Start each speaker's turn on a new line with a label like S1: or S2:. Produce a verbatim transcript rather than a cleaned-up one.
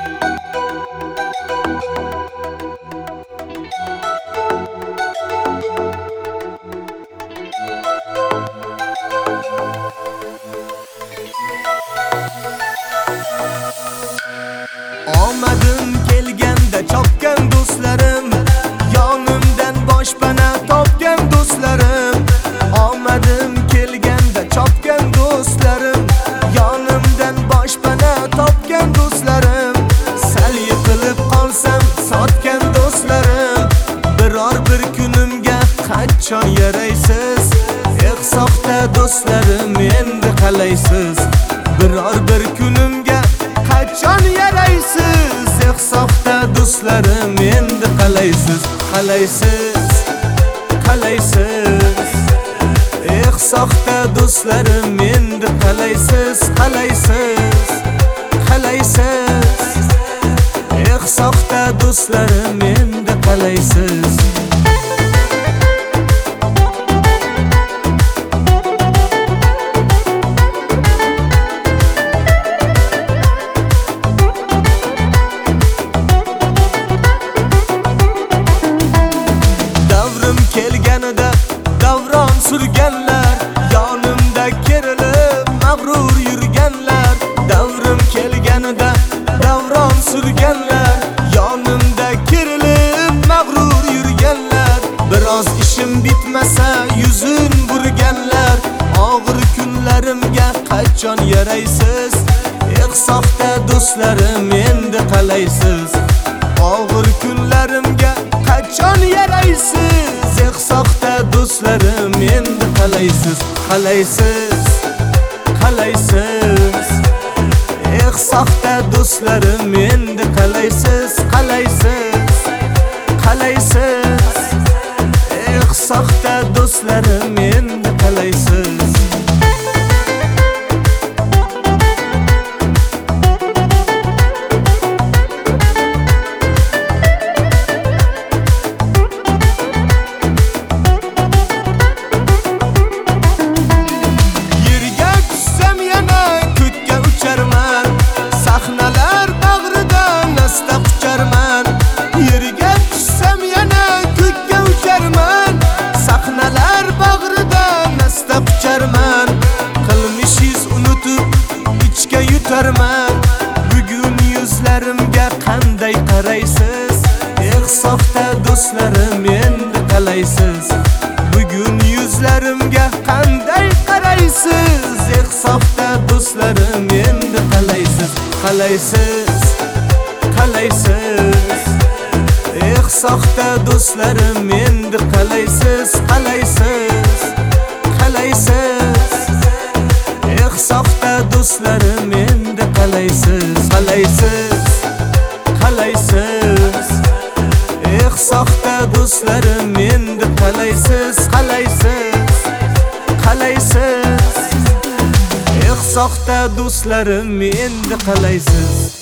S1: Omadim kelganda chopgan do'stlarim, yonimdan boshpana topgan do'stlarim. Omadim kelganda chopgan do'stlarim, yonimdan boshpana topgan do'stlarim. Sal yiqilib qolsam sotgan do'stlarim, biror bir kunimga qachon yaraysiz? Eh soxta do'stlarim, endi qalaysiz? Biror bir kunimga qachon yaraysiz? Eh soxta do'stlarim, endi qalaysiz? Qalaysiz? Qalaysiz? Eh soxta do'stlarim, endi qalaysiz? Qalaysiz? Qalaysiz? Eh soxta do'stlarim, endi qalaysiz? Kelganida davron surganlar, yonimda kerilib mag'rur yurganlar. Davrim kelganida davron surganlar, yonimda kerilib mag'rur yurganlar. Biroz ishim bitmasa yuzin burganlar. Og'ir kunlarimga qachon yaraysiz? Eh soxta do'stlarim, endi qalaysiz? Og'ir kunlarimga qachon yaraysiz? Eh soxta do'stlarim, endi qalaysiz? Qalaysiz? Qalaysiz? Eh soxta do'stlarim, endi qalaysiz? Qalaysiz? Qalaysiz? Eh soxta do'stlarim, endi qalaysiz? Sahnalar bag'rida nasta qucharman, yerga tushsam yana ko'kka ucharman. Sahnalar bag'rida nasta qucharman, qilmishingiz unutib ichga yutarman. Bugun yuzlarimga qanday qaraysiz? Eh soxta do'stlarim, endi qalaysiz? Bugun yuzlarimga qanday qaraysiz? Eh soxta do'stlarim, endi qalaysiz? Qalaysiz? Qalaysiz? Eh soxta do'stlarim, endi qalaysiz? Qalaysiz? Qalaysiz? Eh soxta do'stlarim, endi qalaysiz? Qalaysiz? Qalaysiz? Eh soxta do'stlarim, endi qalaysiz? Qalaysiz? Qalaysiz? Eh soxta do'stlarim, endi qalaysiz?